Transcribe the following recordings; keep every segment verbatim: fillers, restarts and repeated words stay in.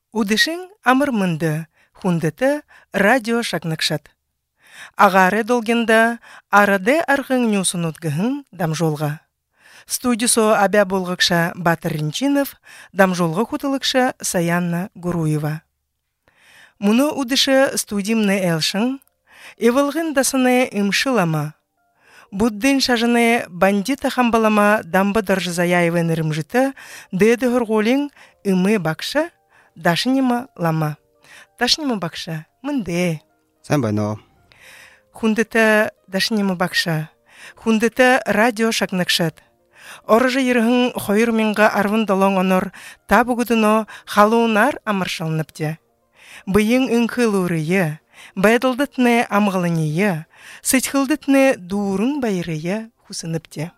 Удышың амырмынды, хундыты радио шакныкшат. Агары долгенда арады арғың нюсунутгыхын дамжолға. Студисо абя болғықша Батыр Ринчинов, дамжолға хутылықша Саянна Гуруева. Мұны удышы студимны элшың, евылғын дасыны имшылама. Буддын шажыны бандита хамбалама дамбы дыржызаяевы нырымжыты дэді ғырғолың имы бақша, дашынема лама. Дашынема бақша, мынды. Сән байно. Хундыта дашынема бақша. Хундыта радио шакныкшат. Оржы ерғын хойыр менға арвын долон онор табугудыно халуынар амыршалныпте. Бұйың үңкілурые, байдылдытны амғылыние, сытхылдытны дурын байырые хусыныпте.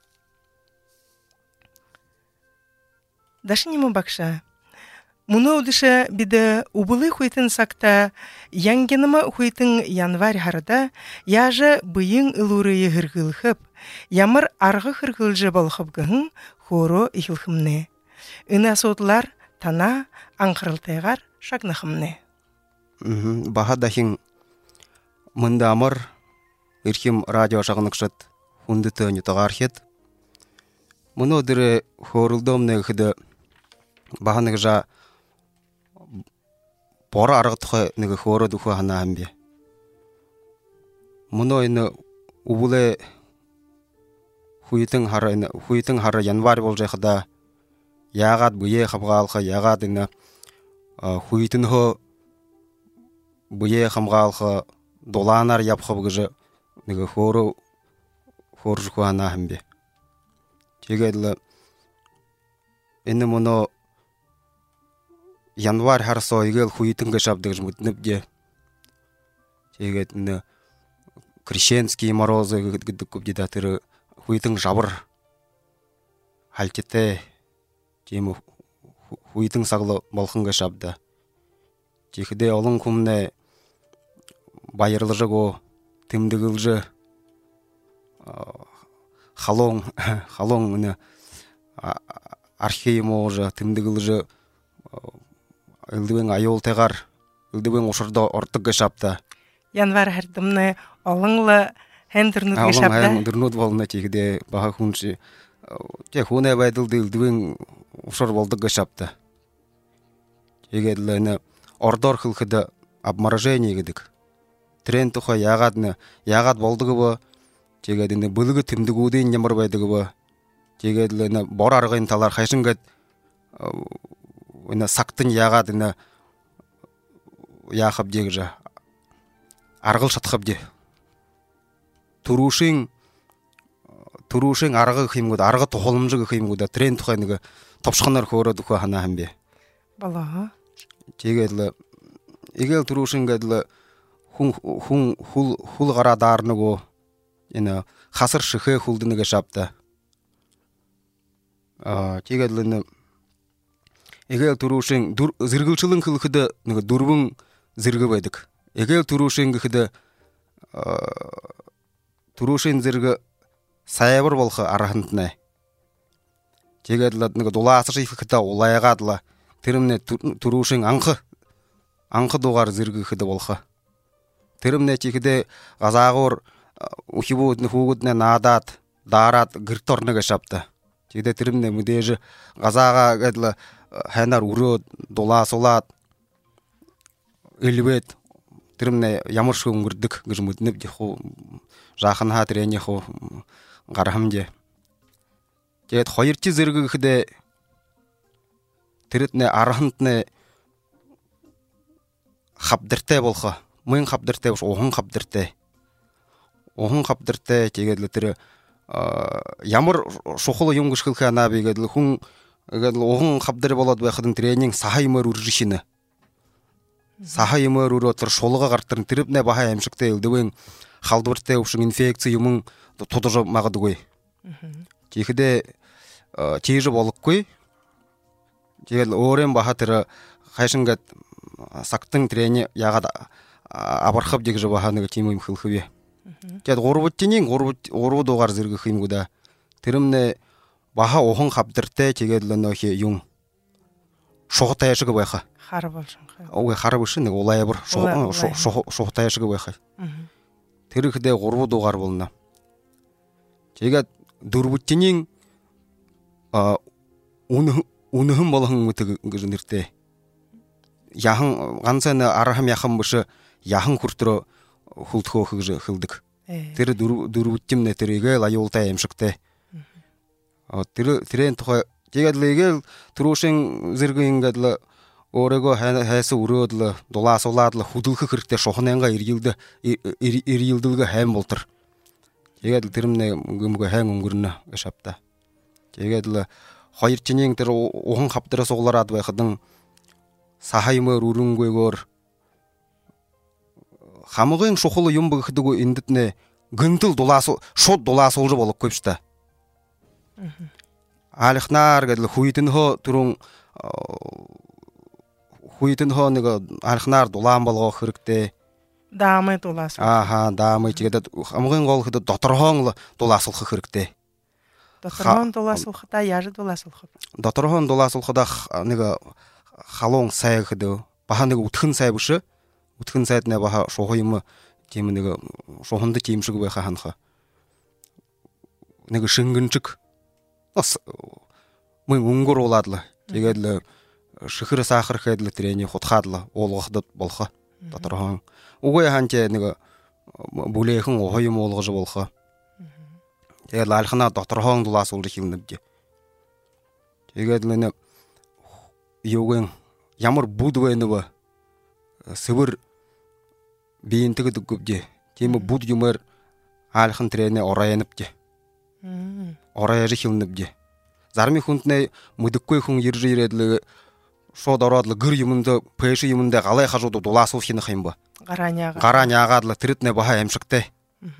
Дашынема бақша. Мұны удыша биді убылы хуйтын сакта, янгенема хуйтын январь харда, яжы бұйың ылурые хыргылхып, ямыр арғы хыргылжы болхыбгығын хоро ихылхымны. Үна сотлар тана аңқырылтайғар шагнахымны. Баха дахин мында амыр ирхим радио шагныкшат хундыты нютағар хет. Мұны одыры хорылдомны хыды баханы жа пора аргытхы неге хоро духу хана амбе. Мұны ойны убулы хуйтың хары хуйтың хары январь болжай хыда яғат бұйе қамғалқы яғат ина хуйтын хо бұйе қамғалқы доланар япқы бұгыжы неге хоро хоржы хана амбе. Чегедлі ені мұны январь харсо игел хуйтын гашабдыгыш мутныбде. Чегет ені крещенские морозы гыдгыдык көбдедатыры хуйтын жабыр хальтете жемі хуйтын сағылы болқын гашабда. Чекіде олың күміне байырлыжы го тымдығылжы халон халон ені археймо уже тымдығылжы ылдыбен айол тегар, ылдыбен ошырда ортық гашапта. Январ хардымны олыңлы хендернут гашапта. Олың хендернут болына тегіде баға хүнші. Те хуне байдылды ылдыбен ошыр болдық гашапта. Тегеділі ордор хылхыда обморожение гедік. Трен тұха яғадны, яғад болдығы ба. Тегедіні бұлығы тімдігуден немір байдығы ба. Тегеділі бор арғайын талар қайшынгад Ина сақтын яғад ина яқып дег жа арғыл шатқып де. Турушың турушың арғы қимгуд, арғы тоқылымжығы қимгуда трен тұқайныға топшықанар қоры тұқы хана хамбе. Балаға? Тегедлі егел турушың гәдлі хул ғара дарныго ина қасыр шықы хулдыныға шапта. Тегедлі Егел турушың зіргілшілің қылқыды дұрбың зіргі байдық. Егел турушың қыды турушың зіргі саябыр болқы арахынтына. Тегеділі доласы жайқы қыда олайығадылы. Тірімне турушың аңқы, аңқы доғар зіргі қыды болқы. Тірімне текіде ғазағыр ұхибуытны хуғытны надат, дарат, гірторныға шапты. Тегеде тірімне мүдежі ғазаға ғадылы хэнар урод дола солат элбет тирмне ямыршы үңгүрдүк гыжмытнып де хо жахын хатырене хо гарамде тет хойырчы зыргы хде тиритне архантне хабдырте болха мын хабдырте оғын хабдырте оғын хабдырте тегедлі тирі ямыр шохолы юнгыш хылха набегедлі хүн оғын қабдыры болады бәқыдың тренинг сахаймыр үржішіні. Сахаймыр үрі отыр шолыға қарттырын тіріпне баға әмшікті елдіуін қалдыбыртты ұшың инфекция юмың тұтыжы мағыды қой. Текіде тейжі болық қой. Тегіл орен баға тірі қайшынғат сақтың трені яғад абархып дег жабаханыга тимим хылхыбе. Тяд горбут тинин горбут горбут огар зыргы химгуда. Тирмне баха охон хабдырте тегедлен охе юн. шохтаяшыгы байха. Хары болшын. Ой хары бышын олай бір шохтаяшыгы байха. Тэрхдээ гурвуу дугаар болно. Тэгээд дөрвөтний а үнэ үнэхэн болгон мэтэг гэж нэртэй. Яхан ганцхан арахам яхан биш яхан хүртрөө хөлдөхөөх гэж хэлдэг. Тэр дөрвөтнэ тэрийг аюултай юмшигтэй. А тэр тэрэн тухай тэгээд л игээл түрүүшин зэрэг ингээд л өөрийгөө хайсан өрөөд л дулаасуулаад л хөдөлгөх хэрэгтэй шухнанга иргилдэ иргилдэлгэ хайм болтор. Тэгээд л тэрмнэ гүмгө хайн өнгөрнө гэж авта. Тэгээд л хоёр чинийн тэр ухан хавдраас углараад байхад сахаймөр үрэнгээгөр хамгийн шухал юм бэгдэг эндэд нэ гэнтэл дулаас шууд дулаасуулж болохгүй шүү дээ. Алхнаар гэдэл хүйтэнхөө түрүүн хүйтэнхөө нэг алхнаар дулаан болгох хэрэгтэй. Даамай дулаас. Ааха, даамай тэгээд хамгийн гол хэд доторхоон дулаасуулах хэрэгтэй. Доторхоон дулаасуулахдаа яаж дулаасуулах вэ? Доторхоон дулаасуулахдаа нэг халуун сай гэдэг баха нэг үтхэн сай биш. Үтхэн сайд нэ баха шухан юм тийм нэг шуханд тийм шиг байха ханха. Нэг шингэнчиг бас мөн өнгөрүүлээд л тэгээд л шихэр сахар хэд л тэрэний хутгаад л уулгахад болох доторхон үгүй ханч нэг бүлэхэн ухаа юм уулгаж болох. Тэгээд алхнаа доторхон дулаас үлрэх юм нэвдэ. Тэгээд л нэг юуген ямар бүд вэ нэ сэвэр биен тэгэд гүвдэ. Тийм бүд юмэр алхан тэрэнэ орайнапдэ. Орайж хилнэвдэ. Зарми хүнднэ мэдэггүй хүн ирж ирээд л шууд ороод л гэр юмд пэш юмд галай хажууд дулаасуулах юм ба. Гарааняага. Гарааняагаад л тэрэд нэ баха амшигтай.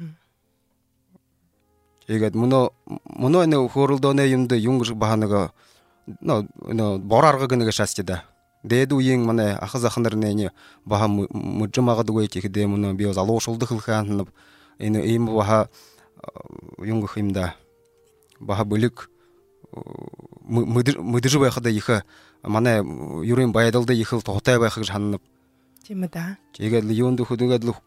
Тэгээд мөнөө мөнөө нэ хөөрөлдөөний юмд юм гэж баха нэг нөө бор аргаг нэг шаасч да. Дээд үеийн манай ах захын нар нэ баха мужмагад үгүй тэгэхдээ мөнөө би залуушулдах хэлхэн энэ ийм баха юм гэх юм да. Баха бүлэг мэдэж байхад их манай юрын байдалд их л туутай байх гэж ханна. Тийм ээ да. Тэгээд л юунд хөдөгээд л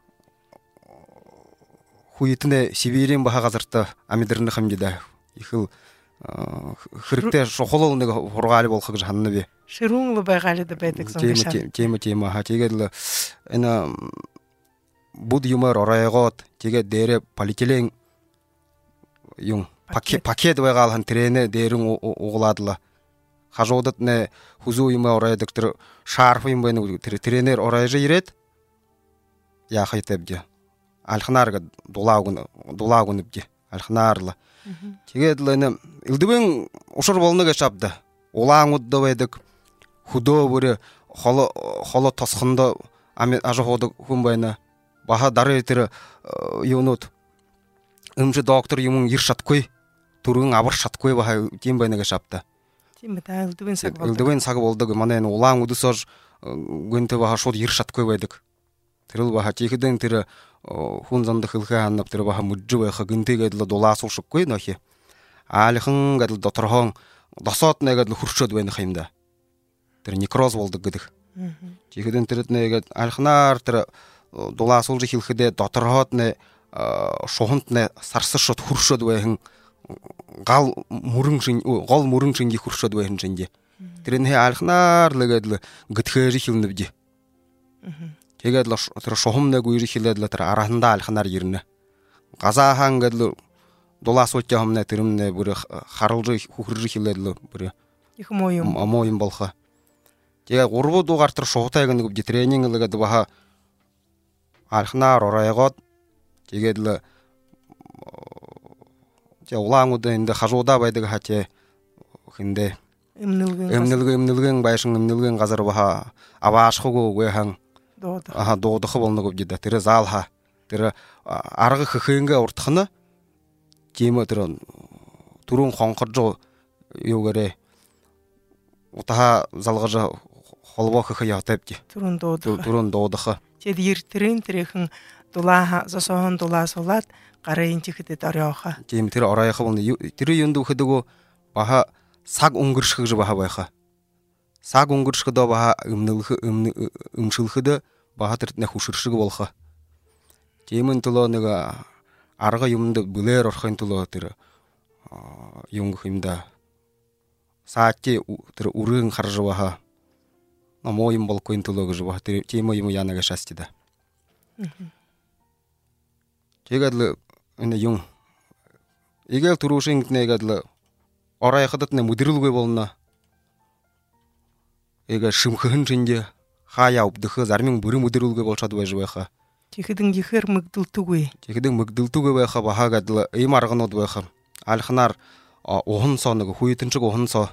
хүйтнэ Сибирийн баха газарт амьдэрнэх юм да. Их л хэрэгтэй шухал нэг хургаали болох гэж ханна би. Ширүүн л байгаалд байдаг юм шиг. Тийм тийм аа. Тэгээд л энэ буд юмар оройгоод тэгээд дээрээ полиэтилен юм пакет пакет байгаал хан трэнэ дээрэн углаад л хажуудад нэ хүзүү юм оройдог тэр шарф юм байна тэр тренер оройж ирээд яах хэвдэ алхнаар гэд дулааг нь дулааг нь бдэ алхнаар л тэгээд л энэ элдвэн ушар болно гэж авда улаангууд байдаг хөдөө бүр холо холо тосхонд ажихуудаг хүн байна баха дараа тэр юунууд өмч доктор юм ир шатгүй түргэн авар шатгүй баха тийм байна гэж авда. Тийм ээ элдвэн цаг болдог. Элдвэн цаг болдог манай энэ улаан үдэсөөр гүнтэ баха шууд ир шатгүй байдаг. Тэр л баха чихдэн тэр хүн занд хэлхээ ханав тэр баха мүжж байха гинтэгээд л дулаасуулшгүй нөхи. Аалхан гэдэл доторхон досоод нэгээд л хөрчөөд байх юм да. Тэр некроз болдог гэдэг. Чихдэн тэрэд нэгээд алхнаар тэр дулаасуулж хэлэхдээ доторхоод нэ шуханд нэ сарсшод хөршөөд байхын гал мөрөн шин гол мөрөн шинги хөршөөд байхын шинжээ. Тэр нэ алхнаар л гээд л гэтхээр хилнэвдэ. Тэгээд л тэр шухам нэг үер хилээд л тэр арахандаа алхнаар ирнэ. Газаахан гээд л дулаасуулж юмнэ тэрмнэ бүр харалж хөхрж хилээд л бүр их муу юм муу юм болхоо. Тэгээд гурвуу дугаар тэр шухтайг нэг үгүй тренинг л гээд баха алхнаар оройгоод тэгээд л тэ улаангууд энэ хажуудаа байдаг хачаа хиндэ эмнэлгэн эмнэлгэн эмнэлгэн байшин эмнэлгэн газар баха аваашхгүй үгүй хан дуудах аха дуудах болно гэж да тэр заалха тэр арга хөхөнгө уртхна тийм тэр түрүүн хонхорж юугаарэ утаа залгаж холбоох хэ ятавч түрүүн дуудах түрүүн дуудах тэд ер трен тэрхэн дулаа зосон дулаасуулаад гарын чихэдэд оройхоо. Тийм тэр оройхоо тэр юунд үхэдэг баха саг өнгөрших гэж баха байхаа. саг унгыршыда баха ымнылхы ымшылхыды баха тертне хушыршыгы болха. Темин туло нега арга юмды билер орхын туло тер юнг химда саатти тер урын харжы баха. На моим болкойн туло гыжы баха тер тема юму янага шастида. Тегадлы эне юн Игел турушин негадлы орай хадатны мудирилгой болна. Эга шымхын жинде хая убдыхы зармин бүрі мудирилгой болшады бай жыбайха. Тихидин гихер мыгдылтугой. Тихидин мыгдылтугой байха баха гадлы эйм аргын од байха. Алхнар оғын соныгы хуйтынчык оғын со.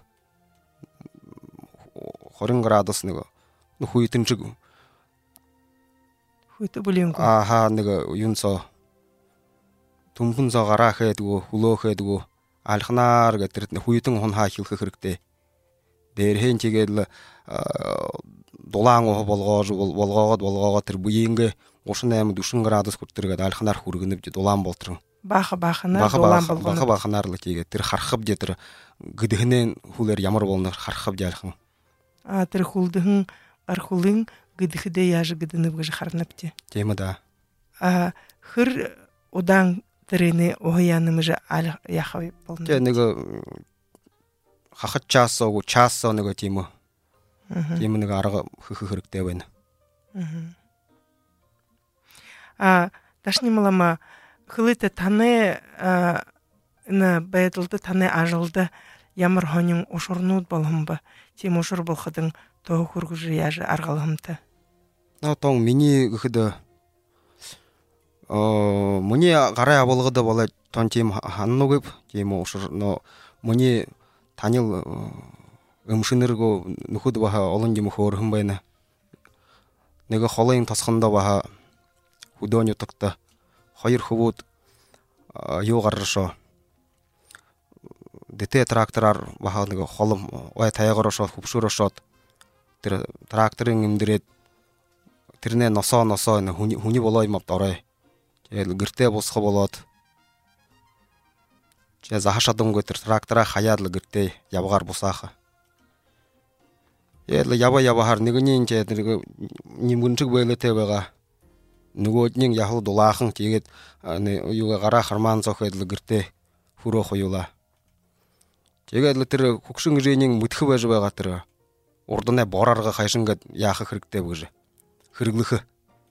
Хорин градусныгы хуйтынчык. Хуйты бүленгу. Аха ныгы юн со. Тумпун со гара хэдгу, хуло хэдгу. Алхнар гатыртны хуйтын хон хахилхы хырыкты. Дэрхэн тигэдл долаан оо болгоож болгоогод болгоогод тэр буйингэ тридцать восемь душин градус хүртэргээд алхнар хүргэнэв долаан болтрон. Баха баханаар долаан болгоно. Баха баханаар л тигээ тэр хархав дэ тэр гэдхнэн хүлэр ямар болно хархав дялхан. А тэр хүлдэн архулын гэдхдэ яаж гэдэнэв гэж харнапти. Тийм да. А хэр удаан тэрний уяанымж ал яхав болно. Тэ нэг хахад чаасоо чаасоо нэг тийм үү. Тийм нэг арга хөх хэрэгтэй байна. А дашнималама хылыта таны на байдалды таны ажылды ямар хонин ушурнууд боломба. Тийм ушур болхадын тоо хүргүж яаж аргалымты. На тон миний гэхэд э муни гараа авалгада болоо тон тийм ханнуг тийм ушур но муни танил өмшинэргөө нөхөд баха олон юм хөөрхөн байна. Нэг холын тосхондоо баха хөдөөний утгатай хоёр хөвүүд юу гаршоо. Дэтэй трактораар баха нэг холом ой таягарошоо хөвшөрөшөөд тэр тракторын имдэрээд тэрнээ носоо носоо хүний болоо юм авд орой. Тэгэл гэртээ босхо болоод чи захашадангой тэр трактора хаяад л гэртээ явгаар бусааха. Яла ява явахаар нэгний энэ тэр нимгүнчиг байлаатай байгаа. Нөгөөдний яхал дулаахан тэгээд юу гараа хармаан зохиод л гэртээ хүрөөх юула. Тэгээд л тэр хөгшин гэрээний мэдхэ байж байгаа тэр урднаа бораарга хайшингээд яах хэрэгтэй гэж хэрэглэх.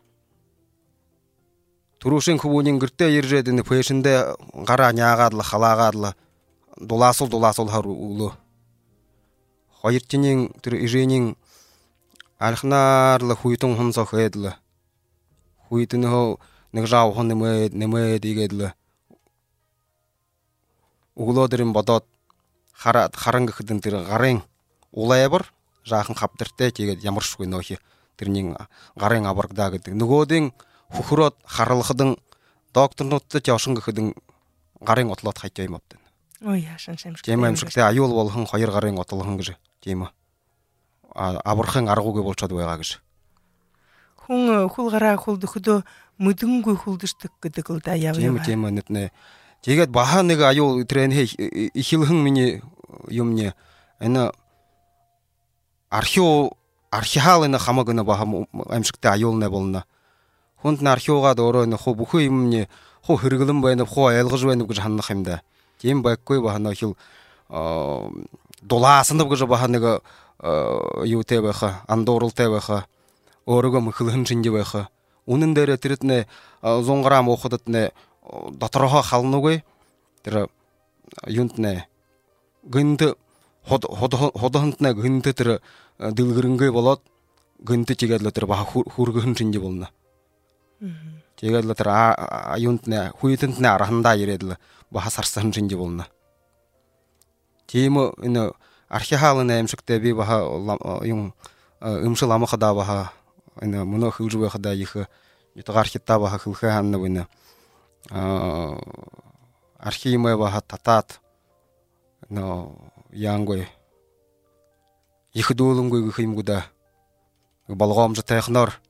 Турушин хөвүүний гэртээ ирээд энэ фэшндээ гараа няагаад л халаагаад л дулаасул дулаасул хар өглөө. Хоёр тиний тэр ирээний алхнаар л хуйтун хон зохиод л хуйтнөө нэг жав хон нэмээд нэмээд игээд л өглөөдрийн бодоод хараад харан гэхэд тэр гарын улайбар жаахан хавдартай тэгээд ямаршгүй нөхи тэрний гарын аврагдаа гэдэг нөгөөдийн хөхрөөд харлахдан докторнуудтай явшин гэхэд гарын отлоод хайтаа юм авдаг. Ой яашин шамшиг. Тийм амшигтай аюул болгон хоёр гарын отлохон гэж тийм үү. Авархан аргуугүй болчиход байгаа гэж. Хүн хул гараа хул дөхөдөө мүдэнгүй хүлдэждэг гэдэг л да яв яв. Тийм тийм нэтнэ. Тэгээд баха нэг аюул трен ихилхэн миний юмне энэ архио архиалын хамаг нэ баха амшигтай аюулнэ болно. Хүнд нархиугаад өөрөө нөхө бүхэн юмне хуу хэрэглэн байна хуу айлгаж байна гэж ханах юм да. Тийм байхгүй бахана хил дулаасан гэж бахана нэг юутэй байха андууралтай байха өөрөөгөө мөхлөн шинжи байха үнэн дээр тэрэтнэ сто грамм уухадтнэ дотороо халнуугүй тэр юунтнэ гүнд ход ходохонтнэ гүнд тэр дэлгэрэнгээ болоод гүнд чигээд л тэр баха хүргэн шинжи болно. Тэгээд л тэр аюунтнэ хуйтэнтнэ архандаа ирээд л баха сарсан шинжи болно. Тийм энэ архиалын аимшигтэй би баха юм өмшил амхадаа баха энэ мөнө хөвж байхадаа их ютгаар хитаа баха хөвхэ ханна байна. А архимэ баха татаад но янгой их дуулангүй гэх юм гуда болгоомж тайхноор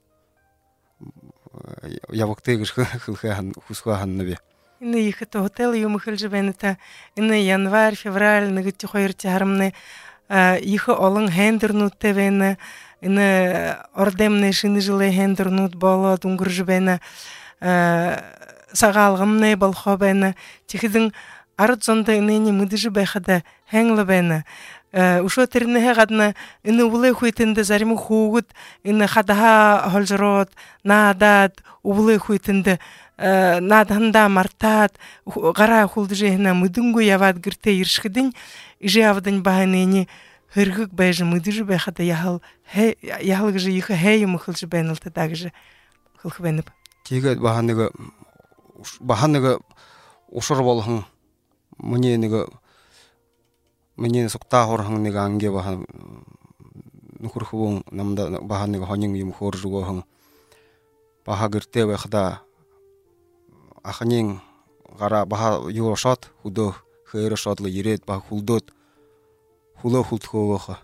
явагтай гэж хөвхэ хан хүсхэ ханна би. Энэ их хотел юм хэлж байна та энэ январь февраль нэг хоёр харамны ихе олон хендернут тевена ины ордемне шины жылы хендернут боло дунгурж бена сагалгымне болхо бена тихидин арыт зонда инени мыдыжы бэхада хэнглы бена ушо терне гадна ины улы хуйтинде зарим хугут ины хадаха холжрот надад улы хуйтинде наданда мартат гара хулдыжена мыдынгу яват гирте иршхидин иже авдын баханени хыргык бэжи мыдыжы бэхада яхал яхал гыжы ихе хэй мыхылжы бэнылты дагыжы хылхы бэнып тиге баханыгы баханыгы ушор болхын мне нега мне сукта хорхын нега анге бахан нухурхуун намда баханыгы хонин юм хоржугохан баха гирте бэхада ахнин гара баха юрошот худо хейрошотлы ирет баха хулдот хуло хултхогоха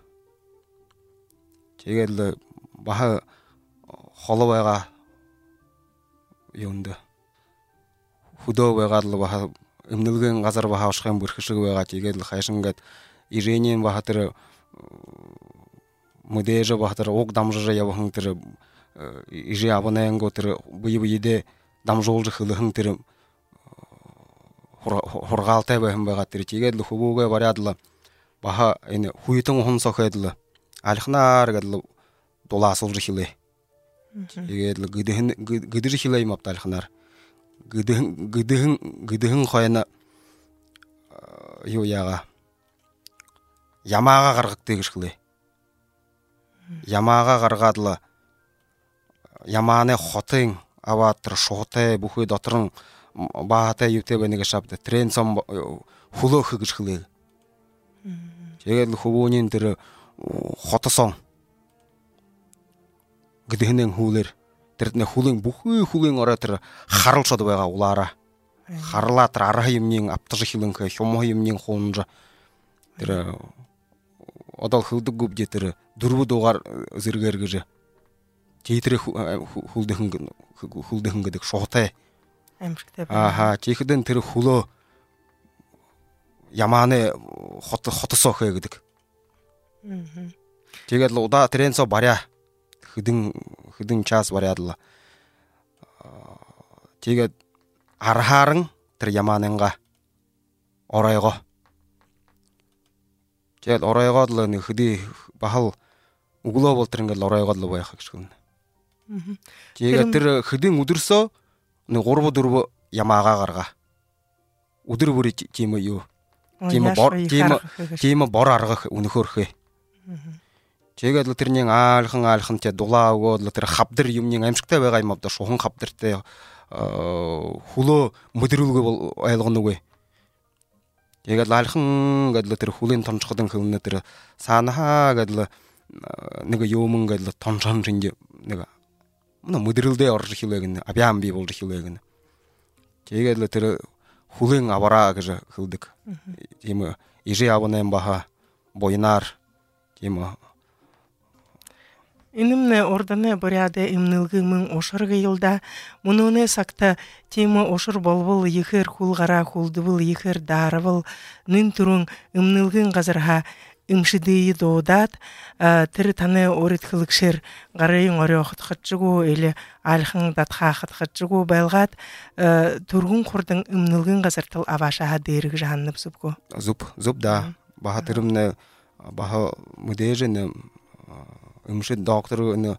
тегел баха холовайга юнда худо байгадлы баха эмнэлген газар баха ушхан бүрхшиг байга тегел хайшингат иренен бахатыр мөдежа бахатыр ок дамжыжа явахын тыр иже абонаянго тыр быйы быйде дамжолжы хылыхын тыр хоргалтай бэхэм байга тыр тегел хубуга барядлы баха эне хуйтын хон сохедлы алхнар гадлы доласылжы хиле тегел гыдыхын гыдыжы хиле имапты алхнар гыдыхын гыдыхын гыдыхын хойна юяга ямага гаргык дегиш хиле ямага гаргадлы яманы хотын аватыр шоте бухой дотрын баата ютебенеге шапты трен сом хуло хыгыш хиле тегел хубунин тер хотосон гыдыхынын хулер тэртне хулын бухой хулын оратыр харылшады байга улара харлатыр арайымнин аптыжы хилынкы хомойымнин хонжа тэр одал хылдык гүп жетер дурбу дугар зыргергеже тейтре хулдыхын хулдыхын гыдык шотай аха техиден тэр хуло яманы хот хотосохэ гыдык тэгэл уда тренсо баря хыдын хыдын час барядла тэгээд архарын тэр яманынга оройго тэгэл оройгодлы хыды бахал углоо болтырынгэл оройгодлы байхаг гүшгүн тэгээд тэр хыдын үдэрсө нэг гурву дөрвө ямаага гарга өдөр бүр тийм юу тийм бор тийм тийм бор аргах өнөхөрхөө тэгээд л тэрний аалхан аалхан те дулаа өгөөд л тэр хавдар юмний амжигтай байгаа юм авда шухан хавдартай хулөө мөдрүүлгөө ойлгоно үгүй тэгээд аалхан гэдэл тэр хүлийн томчходын хөвнө тэр саанахаа гэдэл нэг юмэн гэдэл томчхон шинж нэг мөн мөдрүүлдээ орж хилэгэн абяам би болж хилэгэн тэгээд л тэр хүлийн авараа гэж хэлдэг тийм иже авнаа баха бойнаар тийм Инымне ордане боряде имнылгымын ошыргы йылда мунуне сакта тема ошыр болбол ихер хулгара хулдыбыл ихер дарыбыл нын турун имнылгын газарха имшидии доодат тыр таны орит хылыкшер гарайын орёхот хатчыгу эле алхын датха хатчыгу байлгат тургун курдың имнылгын газартыл авашаха дериг жанып зубгу зуб зуб да баха тырымне баха мудежене имшид доктор ны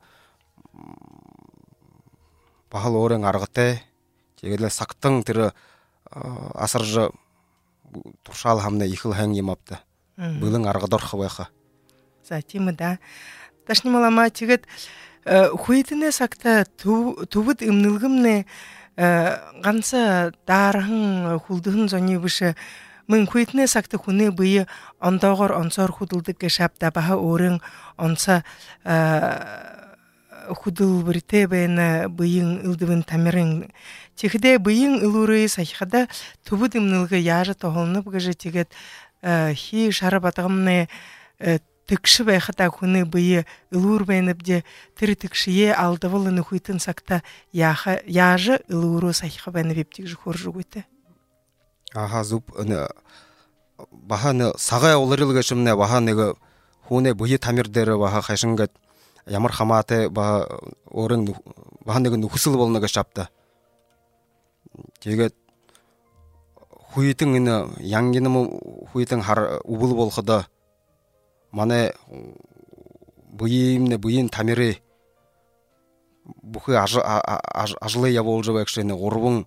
бахал орын аргытай тэгээд сактың тэр асаржы туршал хамна ихыл хэн ямапты былын аргыдорхы байха затимы да ташнималама тэгээд хуйтыне сакта тубыт имнылгымне ганса дархын хулдыхын зони бышы Мын хуйтне сакты хуны быйы ондогор онсор худылдык шапта баха орын онса худыл бирте бэна быйын ылдыбын тамирын техде быйын ылуры сайхада тубыт имнылгы яжы тоголнуп гыжы тегет хи шарабатагымны тыкшы байхата хуны быйы ылур бэнепде тыр тыкшие алдывылыны хуйтын сакта яжы ылуру сайха бэнеп тигжи хоржу гыты Аха зуб баха не сагай олырылгышымне баха неге хуне быйы тамирдері баха хайшынгат ямар хаматы ба орын баханныгы нухысыл болнага шапты. Тегет хуйтың ины яңгенім хуйтың хар убыл болхыда мане быйымны быйын тамиры бухы ажылы я болжы бәкшені орбың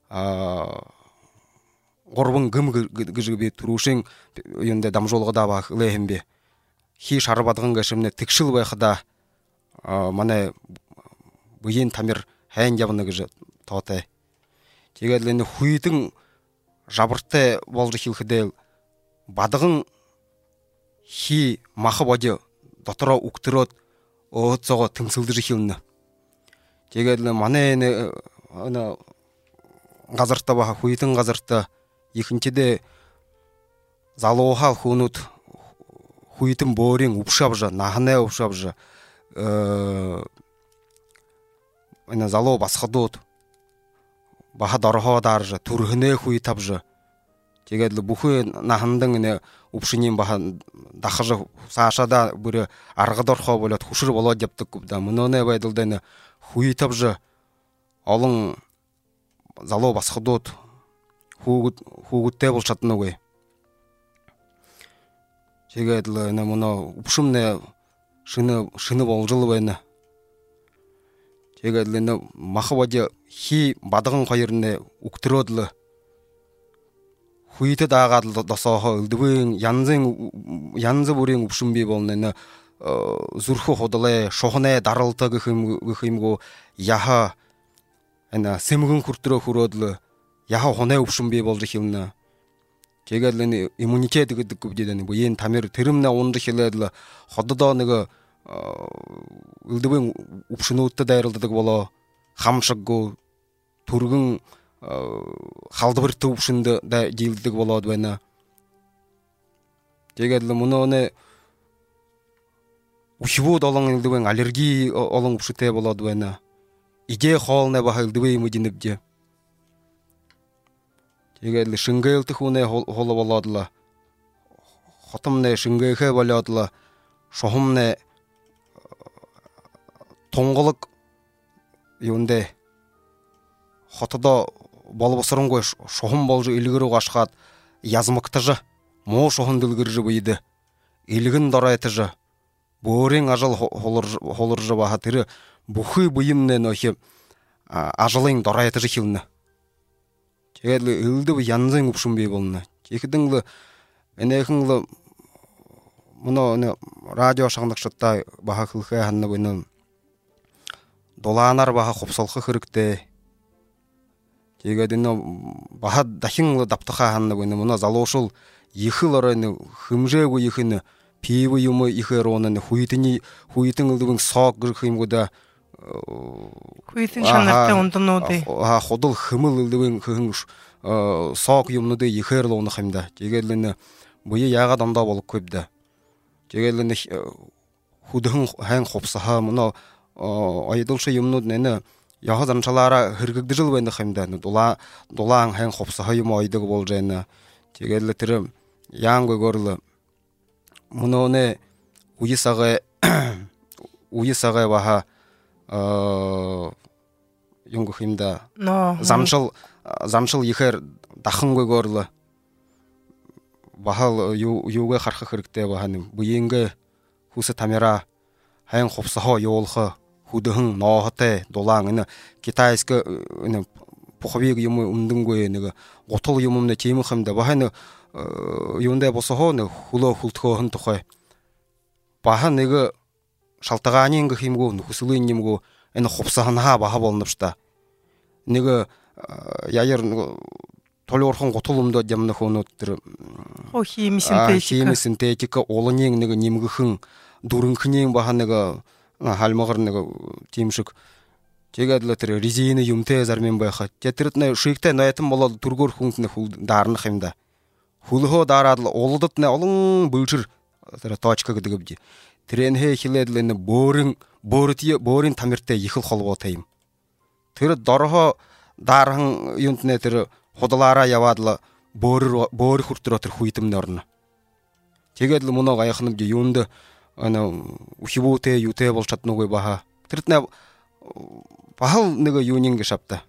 орбың гым гыжы турушың йонде дамжолғы да бақ лейхім бе хи шарбадығын кәшімне тікшіл байқыда мане быйын тамир хайын жабыны кыжы тоты. Тегедлені хуйтың жабырты болжы хилхідел бадығын хи мақы бады дотыра уктырот оғыт соға тымсылдыжы хилны. Тегедлі мане ғазыртта баха хуйтың ғазыртта екіншіде залуғал хунут хуйтың борин упшабжы, нахане упшабжы залу басқадот баха дарха даржы, турхыне хуйтабжы. Тегедлі бұхы нахандың упшынен баха дақыжы сашада бүрі арғыдарха болат, хушыр болат дептік күпда. Мұны байдылдайны хуйтабжы алың залу басқадот хугутте болшатыны ғой. Тегедлі мұны упшымны шыны болжылы байны. Тегедлі мақы баде хи бадығын қайырыны уктыродылы. Хуйты дағадылы дасаға үлдібің янзы бұрын ұпшымбей болны зүрхі қодылы шоғыны дарылты ғықымғы яға сэмгін күрттірі күродылы яға қоны ұпшымбей болжы хилны. Тегедлі иммунитет гыддык күбдедені бұйын тамир тірімні онды хиледілі қодыда үлдібің ұпшыны ұтты дайрылдыдық болы қамшықғы тургын халды бір тұпшынды да дейілдік болады бәйна. Тегедлі мұны оны ұшывуд олың үлдібің аллергия олың ұпшыте болады бәйна. Иде қолына баға үлдібей мүдініпде. Тегедлі шыңғайлтық ұны қолы боладылы. Хотымны шыңғайқы боладылы. Шоғымны тоңғылық еуінде хотыда болып сырын қой шоғым болжы үлгірі қашқат язмықтыжы, мо шоғын дүлгіржі бұйды. Үлгін дарайтыжы, бөрің ажыл холыржы бағатыры бұхы бұйымнен өхі ажылың дарайтыжы хилны. Тегедлі үлді бұ янзың ұпшын бей болны. Текідіңлі, әнекіңлі мұны радио шағындықшытта баға қылқы әхінні бұйны доланар баға қопсалқы қырыкты. Тегедіні баға дахыңлы даптыға әхінні бұйны мұна залошыл ехыл арайны хымжegu ехіні пейві юмы ехер онаны хуйтың үлдібің сақ ғырқым ғыда хуйтың шанақта ондан оды. Ходыл хымыл үлдібің сақ юмныды ехерлі оны қымда. Тегеділіні бұйы яға дамда болып көпді. Тегеліні худың әң қопсаға мұна айдылшы юмnud нені яға заншалара хыргігді жыл бәнді қымда. Долаң әң қопсаға юм айдығы бол жайны. Тегелі тірі яң көгөрлі. Мұна оны уйысағы баға юңғы қымда. Заншыл ехер дақын көгөрлі. Бахал юуға қарқы қырыкте бағаным. Бұйенгі хусы тамира әйін қопсаға йолқы, худығын, нағыты, долаң. Китайскі пұқабегі юмы ұмдың көйені, ғотыл юмымны темі қымда. Бағаны юндай болсаға хулы хултықығын тұқай. Баған шалтағаненгі қимгі, хусылыйнемгі, қопсағынға баға болыныпшта. Яйыр толорхон готулумда демны хонуттыр. О хими синтетика. Хими синтетика олонең неге немгихин дурынхинең баханага халмагырнага тимшик. Тегедлетер резина юмте зармен байха. Тетритне шикте наятым болады тургор хунтны хул дарны химда. Хулхо дарадлы олудытны олың бүлчүр точка гыдыгыбди. Тренхе хиледлени борин боритие борин тамирте ихил холбо тайм. Тэр дорхо дархан юнтне тэр Ходалара явадлы бөр бөр хүртүрөтөр хуйтым нөрнө. Тегедлі мұна ғайықынып де юнды ана ухибуте юте болчатнугой баха тиртне бахал нега юнинге шапта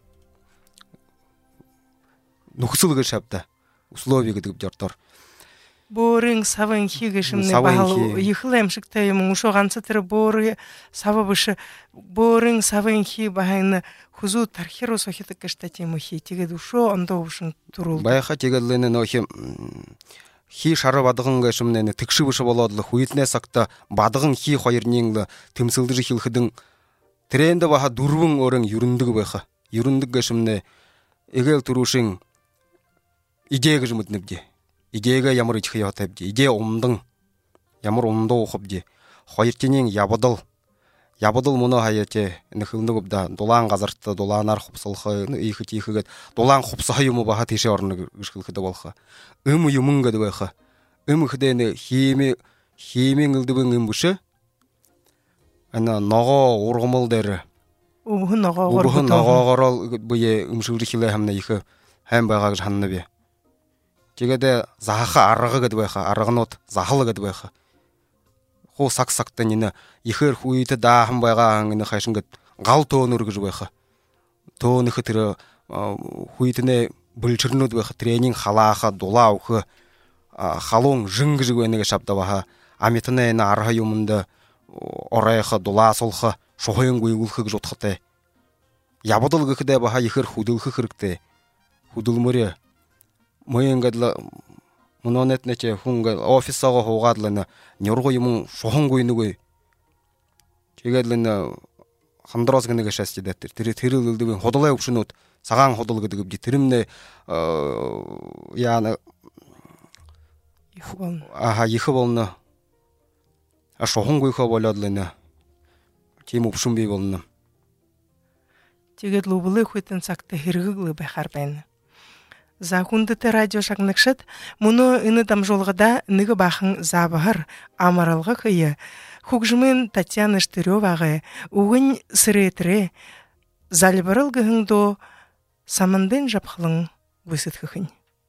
нухсылгы шапта условия гэдэг жортор Борын савын хигешимне бахал ихлемшикте юм ушо ганцтер бор савабыш борын савын хи бахайны хузу тархиро сохитек кштати мухи тэгээд ушо ондо ушин турул баяха тегэллэне нохи хи шары бадыгын гэшимне тэгши бышы болодлы хуйтне сакта бадыгын хи хоёрнын тэмсэлдэр хилхэдэн тренде баха дурвын өрөн юрүндүг байха юрүндүг гэшимне эгэл турушин идея гэж мэднэвди идеяга ямар их хятабди идея умдын ямар умдоо ухабди хоёртынын ябадал ябадал муну хаяте нөхөлнөгда дулаан газарта дулаанаар хупсалхы ихт ихгээд дулаан хупсах юм баха тийшээ орно гიშгэлхэд болха эм юмн гэдэг байха эм хөдөө хими химийн элдвэн эм бүшэ ана ногоо ургамал дээр өвхөн ногоогоор өвхөн ногоогоор буе өмшүүлхилээ хамна их хайм байгаа гэж ханна би тэгээд заха арга гэдэг байха арганууд захал гэдэг байха хуу сак сакта нина ихэр хүйт даахан байгаа энэ хайшингад гал төөнөр гэж байха төөнөх тэр хүйтнэ бүлчэрнүүд байха тренинг халааха дулаа өх халуун жин гэж байна гэж шавда баха амитнэ энэ арга юмд орайха дулаа сулха шухын гүйгүүлэх гэж утгатай ябадал гэхдээ баха ихэр хөдөлгөх хэрэгтэй хөдөлмөрөө моингадла мононетнэче хунга офисаго хуугадлана нёрго юм шухангуй нүгэй тэгэгэлэн хандроос гэнэг шасти дэ тэр тэр үлдэвэн ходлоо өвшнүүд цагаан ходол гэдэг би тэрэмнэ яана аха их болно а шухангуйхо болодлана тийм өвшүн бий болно тэгээд лублы хүйтэн цагта хэрэгэглэ байхаар байна За хүндэтэй радио шагнагшад муну энэ дамжуулгада нэг бахан забахар амаралга хыя хугжмын Татьяна Штырёваға угын сыретре залбарыл гыһыңдо самандын жапхылың высытхыхын.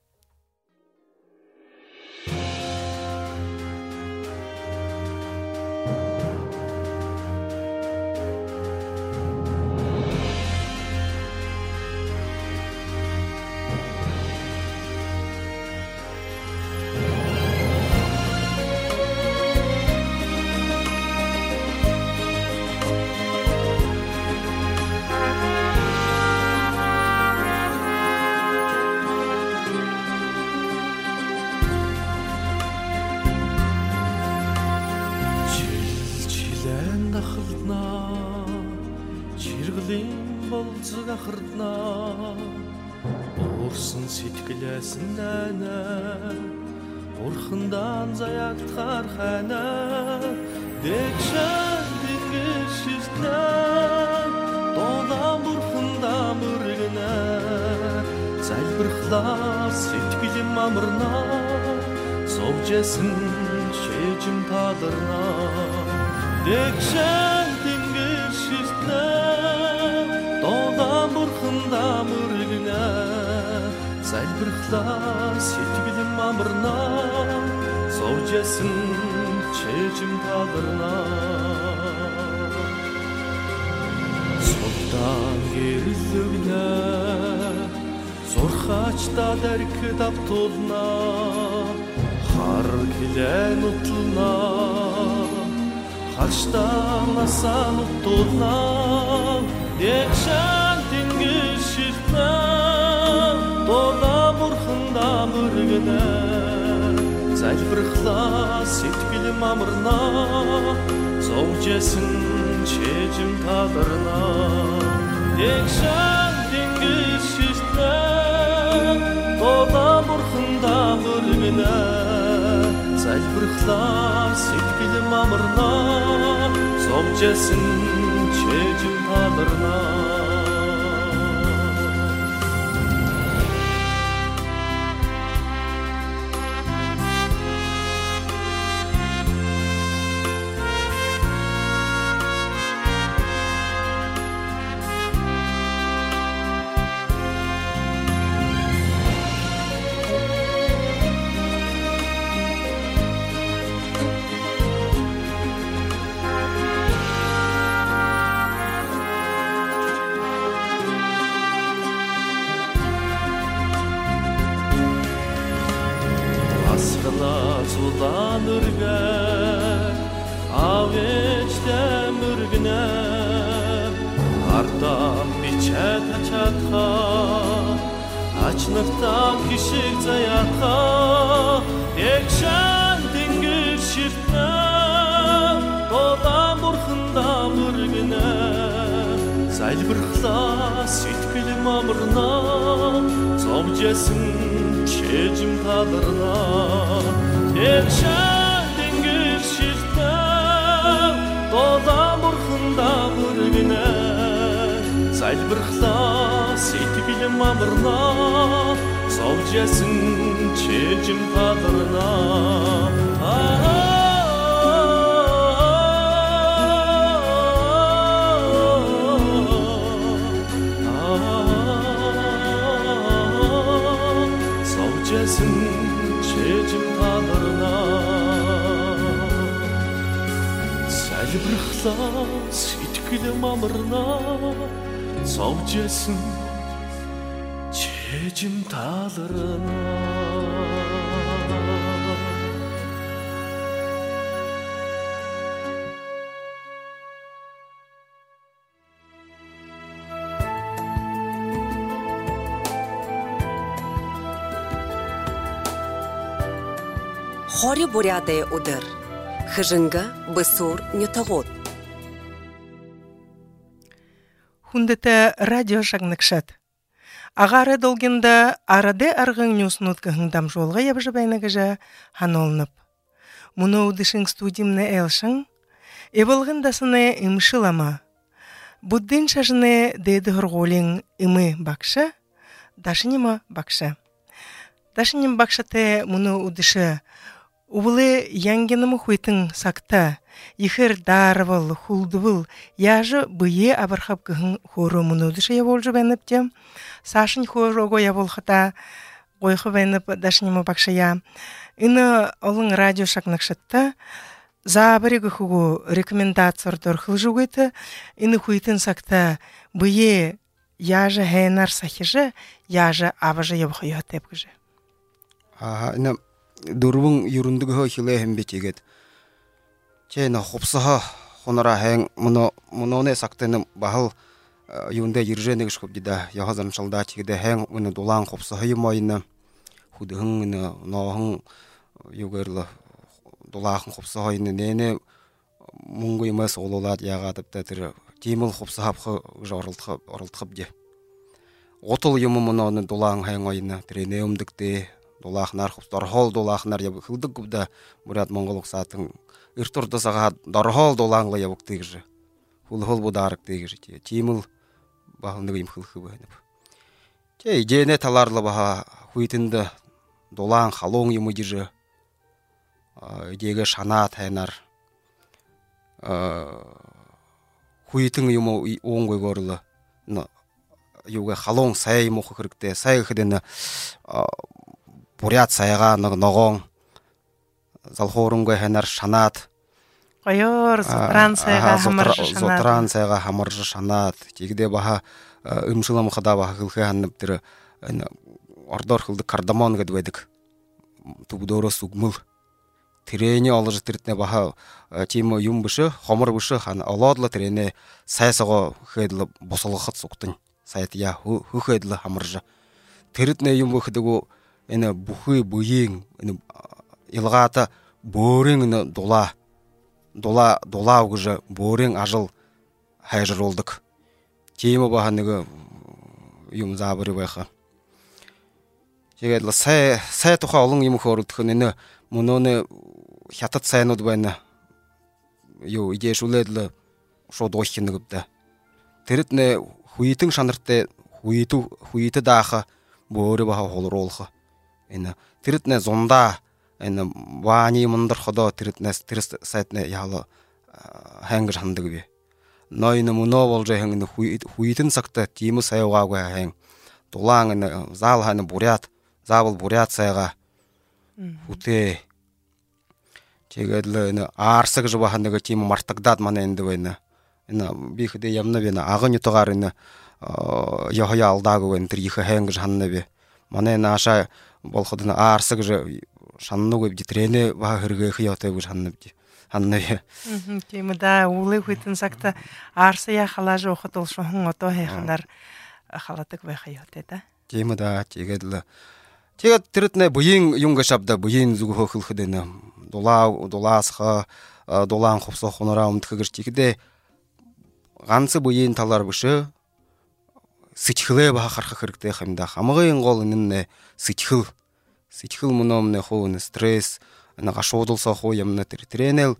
Орсын сэтгэлээсэн нана Орхындан заяктахар хана Дэгшэн дингэр ширтлэн Долан бурхындан мөргөнэ Залбирхлаар сэтгэлім амарна Совжэсэн шэжим тадарна Дэгшэн дингэр ширтлэн Долан бурхындан мөргөнэ Залбирхлаар сэтгэлім амарна Совжэсэн шэжим тадарна Совдан гэрэлүгнэ Сурхачта дэркэд автулна Хар килэн утлна Харштан асан утлна Дэгшэн дингэр ширтлэн Дола бурхында мөргөнэ Залбирхлаар сэтгэлім амарна Совжэсэн шэжим тадарна Дэгшэн дингэр ширтлэн Дола бурхында мөргөнэ Залбирхлаар сэтгэлім амарна Совжэсэн шэжим тадарна судан үргәк, авечтә мөргенәп, артам бичә тачатка, açlıktan kişik zayaka, ekşen dingil şirtne, Todan burkunda mürgüne, Sayl bırkla sütkülü mamırna, Somcesin çecim tadırna, ekşen dingil şirtne, Todan burkunda mürgüne, Sayl bırkla sütkülü mamırna, Somcesin çecim tadırna. Совчесін чечім тадырна, сәл бірқса сөйткілі мамырна, совчесін чечім тадырна. Хори буряде удыр, хыжынга бысур нютагот. Хундата радио шагныкшат. Агары долгинда араде аргын нюснуткаһын дамжолга ябжыбайнагыжа ханолнып. Муну удышын студимне элшын, эбылгындасыны имшылама. Буддин шажыны деди хурголин имы бакша, дашынима бакша. Дашыним бакшате муну удышы Увылы янгенымы хуйтын сакта, ихыр дарвыл, хулдывыл, яжы бые абырхап кыхын хору мунудышы яволжы бәніпте. Сашын хорого яволхата қойқы бәніп дашынымы бакшая. Ины олың радио шакнакшатта, забыры гыхугу рекомендациялар хылжугыты, ины хуйтын сакта бые яжы хәйнар сахижы, яжы аважы явхы ятепгыжы. Ага, ины Дурвың юрундығы хиле хембетегет. Чейна хопсаха хонара хэң мұноне сақтыны бағыл юнде ерженег шкоп дида яхазан шалда чигде хэң уны дулан хопсаха юмайны худыгын уны нохын югерлы дулахын хопсаха юны нене мұңғы юмас ололад яғадып тәтірі тимыл хопсахапқы жарылтқып де. Отыл юмы мұноны дулан хэң айны тірене өмдікте Долахнар хупстар хол долахнар ябы хылдык губда мурат монголук сатын ыртурда сага дархол долаңла ябык тегже. Хул хол бударык тегже те. Тимыл багындыгы им хыл хыбынып. Те идене таларлы баха хуйтынды долаң халоң юмы дижи. Идеге шанат хайнар. Хуйтын юмы оңгой горлы. Юга халоң сай мохы кырыкте. Сай хыдыны бурят сайга ногоң залхорунга ханар шанат Қайор зотран сайга хамаржы шанат зотран сайга хамаржы шанат тегде баха ымшылам хада баха хылхы ханныптыры ордор хылды кардамон гэдведик тубдоро сугмыл тирене алыжы тиртне баха тимо юмбышы хомыр бышы хан аладла тирене сайсаго хедлы босолгыт суктын сайт я ху хедлы хамаржы тиртне юмбы хыдыгу Эне бухы буйың, илғата борың дола, дола, дола ұғыжы борың ажыл хайжыр олдық. Кейімі бағанығы юм забыры байқа. Жегедлі сай тұқа олың емі қорылдықын, эне мұны хятат сайын өді байны. Йо, иде шуледлі шо дойхыны күпті. Тірітіне хуйтың шаныртты, хуйты дақы боры баға олыр олқы. Эне тиритне зонда эне вани мындар ходо тиритне тирис сайтне ялы хангыр хандыгы бе. Нойны муно болжа хангны хуйтын сакта тимы сайга га ханг. Дулаң эне зал ханы бурят, забыл бурят сайга. Хуте. Чегедле эне арсык жыба хандыгы тимы мартагдат мана энди вайна. Эне бихде ямна бена агын ютагар эне яхая алдагы вен трихы хангыр ханны бе. Мане наша болоходын аарсыг же шаннуг бди трене ба хэрэг хяотай гэж ханна бди. Ханна. Тийм да уулыг хүйтэн цагта аарсая халааж ухад бол шухан одоо хайханаар халаадаг байх хяотай да. Тийм да тэгээд л тэгээд тэрэд нэ буян юм гашабда буян зүг хөөхлөхөд нэ дулаа дулаасха дулаан хувсах хонороо өмдөхгөр чигдэ ганц буян талаар биш сэтгэлээ бахарах хэрэгтэй юм да. Хамгийн гол энэ сэтгэл сэтгэл мөном нэ хуу стресс на гашуудулсаа хуу юмна тэр тренэл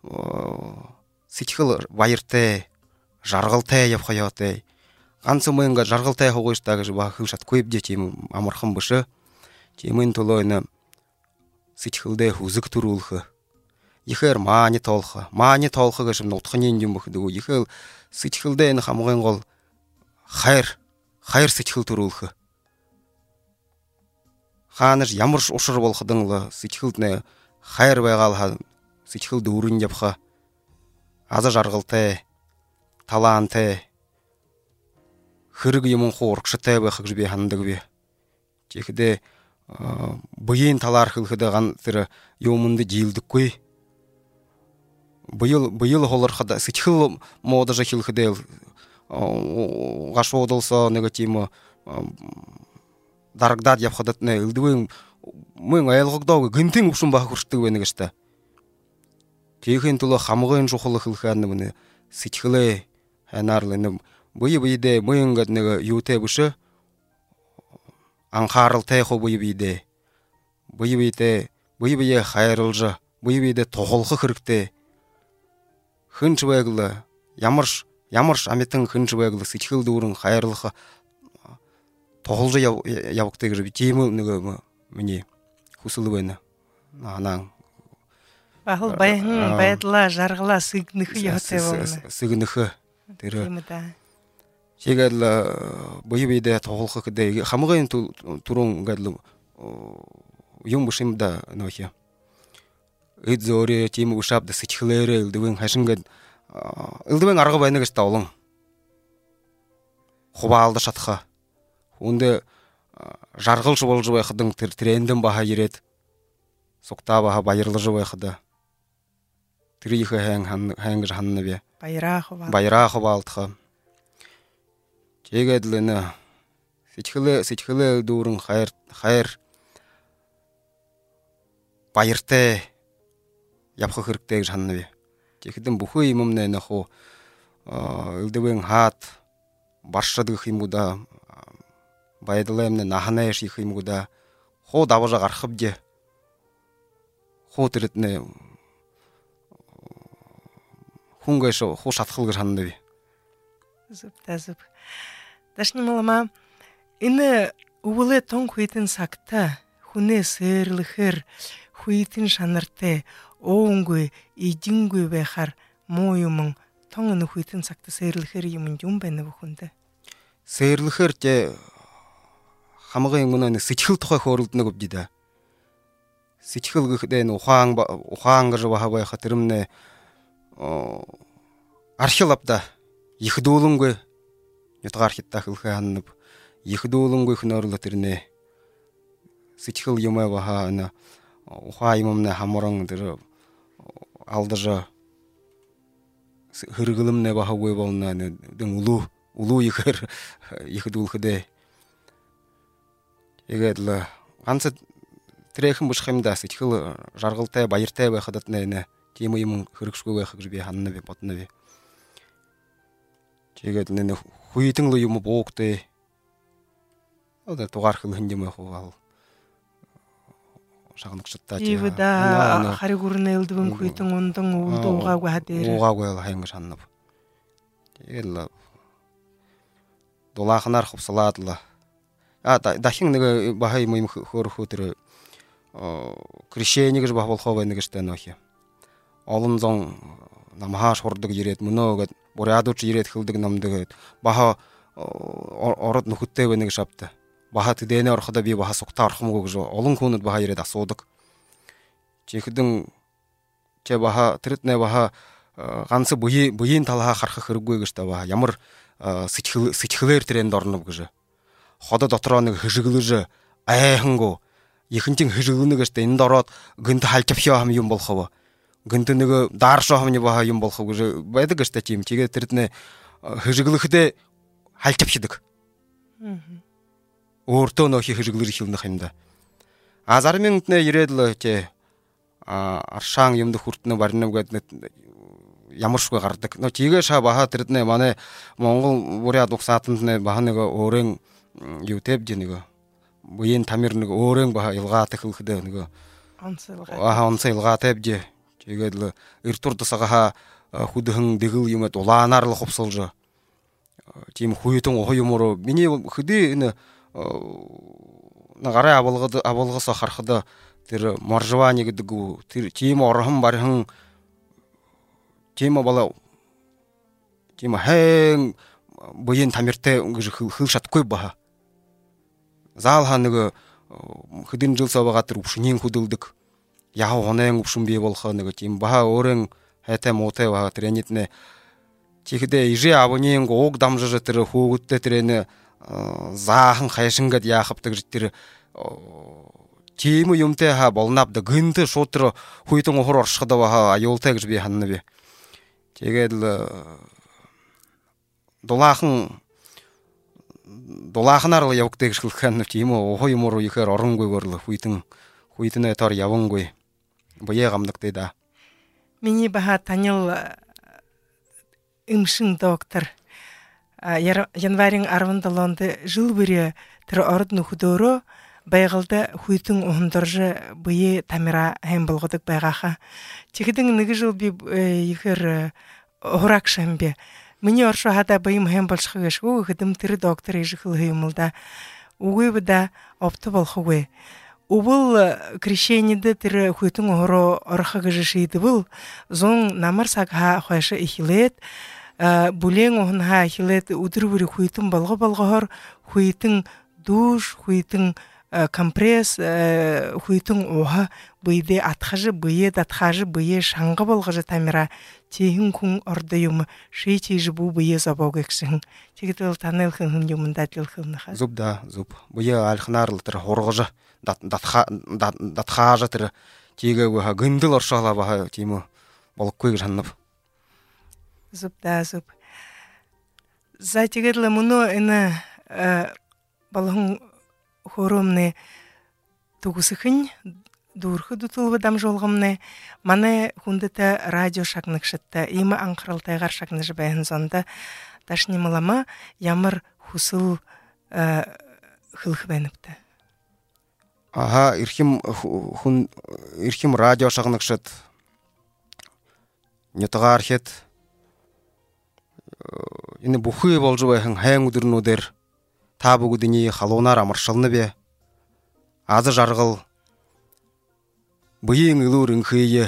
сэтгэл баяртай жаргалтай явах ёотой ганц мөнга жаргалтай хуугаш та гэж бах шатгүй бдэ чим амархан биш чимэн төлөө энэ сэтгэлдээ хүзэг төрүүлэх ихэр мааны тоолох мааны тоолох гэж нутхны юм бөхдөг ихэл сэтгэлдээ энэ хамгийн гол хайр хайр сэтгэл төрүүлэх хаанаш ямар ушир болохдон л сэтгэлд нэ хайр байгаал сэтгэлд өрн явах аз жаргалтай таланттай хэрэг юм хуу урагштай байх гэж би хандаг би. Чихдээ буян талаар хэлэхэд ган тэр юмд жилдэггүй. Буял буял холорход сэтгэл модож хэлэхэд гашуудулсаа нэг тийм дарагдаад явхадад нэ элдвэн мөн айлгогдоог гинтэн өвшин бах хүртдэг байна гэж та. Тийхэн төлөө хамгийн чухал хэлэх нэг сэтгэлээ ханаар л нэг буй буйдэ мөн гэд нэг юутэй биш анхааралтай хөө буй буйдэ буй буйдэ буй буй хайрлж буй буйдэ тухалах хэрэгтэй хинч байгл ямарш ямарш амитан хинч байгл сэтгэл дүүрэн хайрлах тухалж явагддаг гэж би тийм нэг миний хүсэл байна. Наа Бахал баян байдлаа жаргалаа сэгнэх ёотой байна. Сэгнэх тэр чигээл буй буйдэ тухалах гэдэг хамгийн түрүүн ингээд юм биш юм да нөхөө. Эд зөөрэ тийм ушабд сэтгэлээрээ элдвэн хашингээд элдвэн арга байна гэж та олон. Хуваалд шатха. Үндэ жаргалж болж байхад тэр трендэн баха ирээд суктаа баха баярлаж байхад тэр их хэн хэн гэж ханна би. Баяраа хуваалд. Баяраа хуваалдах. Тэгээд л нэ сэтгэлээ сэтгэлээ дүүрэн хайр хайр баяртай явах хэрэгтэй гэж ханна би. Тэгэхдээ бүхэн юм нэ нөх уу элдвэн хаад баршад гэх юм уу да байдлаамна наханаш их юм уу да хуу давж гарах бдэ. Хуу тэрэд нэ хүнгэш хуу шатхал гэж ханна би. Зүп тазүп. Дашны малама энэ өвлөө тон хүйтэн сагта хүнээ сэрлэхэр хүйтэн шанартай оонгүй ижингүй байхаар муу юм тон энэ хүйтэн сагта сэрлэхэр юм юм байна бүхэндээ. Сэрлэхэр тэ хамгийн өмнө сэтгэл тухай хөөрөлднөг өвдөө да. Сэтгэл гэхдээ ухаан ухаан гэж бахавай хатэрмнэ архилапда их дүүлэнгүй ятгаар хитта хэлхэ ханна их дүүлэнгүй хноорло тэрнэ сэтгэл юмаа баха на ухаа юмнэ хамран тэр алдажа хэрэглэмнэ бахавгүй болно дэн улуу улуу ихэр их дүүлхэдэ тэгээд л ганц тэрэхэн бушх юм да сэтгэл жаргалтай баяртай байхад нэ тийм юм хэрэгшгүй байх гэж би ханна би бодно би. Тэгээд нэ хүйтэн л юм боогтэй. Одоо дугаар хэлхэн юм яах вэ? Шагнагчтай. Тийм да хариг үрнэлдвэн хүйтэн ундан өвд угаагүй хадэр. Угаагүй хаян гэж ханна. Тэгэл дулаахнаар хувсалаад л а дахин нэг бахай юм хөөрхөө тэр кришэний гэж бах болох байх гэж тань нөх. Олон зон намхааш хурдаг ирээд мөнөө гэд бурядууч ирээд хөлдөг намдаг баха ород нөхөдтэй байна гэж шавта. Баха тэдэнэ ороход би баха сугтаа орохмгүй гэж олон хүнэд баха ирээд асуудаг. Чихдэн че баха тэрэтнэ баха ганц буй буйн талаа харах хэрэггүй гэж та баха ямар сэтгэл сэтгэлээр тэрэнд орно гэж. Ходо дотроо нэг хэшиглэж айханго ихэнчин хэрэгнэгээс энд ороод гэнт хальчавшаа хам юм болохоо гэнт нэг дааршаа хамны баха юм болохоо гэж байдаг гэжтэй чим чигээ тэрднэ хэрэглэхдээ хальчавшдаг өөртөө нөх хэрэглэр хилнэх юм да а зарминднэ ирээд л чи а аршаан юмд хүртнэ барнав гэдэг ямаршгүй гардаг но чигээ ша баха тэрднэ манай Монгол бүрийн адвокатанд нэ баха нэг өөрийн юу тавьж нэг буян тамир нэг өөрийн баха илгаат хэлэхдээ нэг онцлгаа аа онцлгаа тавьж тэгээд л эртүр дасагаа хүдхэн дэгэл юмд улаанаар л хувсалж тийм хуйтан охо юмроо миний хөдөө энэ гараа авалгад авалгаас харахад тэр маржваани гэдэг тэр тийм орхон бархан тийм болоо тийм хэн буян тамиртай гэж хэл шатгүй баха заал ха нэг хөдөн жил савгаа тэр өвшнийн хөдөлдөг яа хонэн өвшин бий болох нэг тийм баха өөрөн хайтай муутай баха тэр энэднэ чихдэ ижи авнийн гог дамжж тэр хөөгдтэй тэр энэ заахан хайшингад яахавдаг тэр тийм юмтэй ха болнавд гэнт шуутр хуйтан ухар оршихад баха аюултай гэж би ханна би тэгээд дулаахан дулаахнаар л явагддаг гэж хэлэх юм уу ухо юм руу ихээр оронгүйгээр л хуйтан хуйтнээ тор явангүй боё гамдагтай да миний баха танил эмшин доктор январын арван долоонд жил бүрээ тэр орд нөхдөөрөө байгалда хуйтан ухамдарж бие тамира хэм болгодог байгааха чихдэн нэг жил би ихээр хуракшамбе миний оршо хада бие хэм болчих гэшгүй хэдэм тэр доктор ижихэл юм л да үгүй бда опто болохгүй Увол крещенида тэр хуйтан ороо орох гэж шийдвэл зон намар саг ха хойш ихлээд бүлэн он ха ихлээд өдөр бүр хуйтан болго болгохоор хуйтан дүүш хуйтан компресс хуйтан уха бийдэ атхаж бие датхаж бие шанга болгож тамира чихэн хүн ордо юм шийчиж бүү бие забог гэсэн тэгдэл танайлхан юм дадлах юм хаа зүб да зүб бие алхнаар л тэр хургаж датха датхаажа тэр чигээг ха гүндэл оршоолаа баа тийм үү болохгүй гэж ханав зүб да зүб за тэгэл мөнөө энэ болгон хоромны тугусхэн дүүрхэд утулбы дамжуулгамны манай хүндэт радио шагнагшатта има анхралтайгаар шагнаж байна зонда дашны малама ямар хүсэл хөлх байнавта аха эрхэм хүн эрхэм радио шагнагшат нятгаар хэд энэ бүхий болж байхан хайн өдрнүүдээр та бүгдний халуунаар амаршилна бе аз жаргал буян илүүр инхээ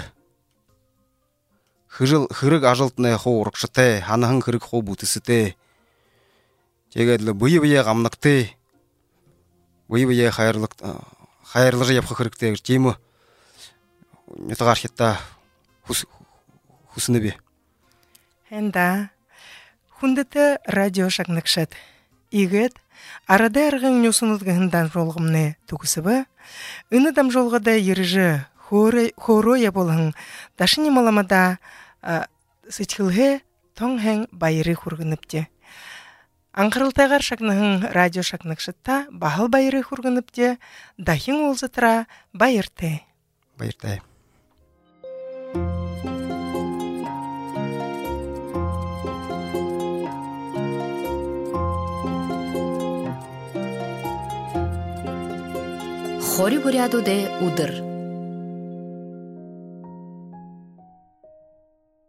хэрэг хэрэг ажилтны хуу урагштай ханахан хэрэг хуу бүтэстэй тэгээд л буй буй гамнагтэй буй буй хайрлаг хайрлаж явах хэрэгтэй гэж тийм үү нятгаар хята хүс хүснэ би хэнда хүндэт радио шагнагшат игэд арадаргын нюсунууд гэндан жолгомны түгсэбэ энэ дамжуулгада ирж хөөрө хөөрө яболхан дашны маламада сэтгэлхэ тонхэн баярыг хүргэнэвчээ анхралтайгаар шагнахан радио шагнагшатта бахал баярыг хүргэнэвчээ дахин уулзатра баяртай баяртай Хори бурядуде удыр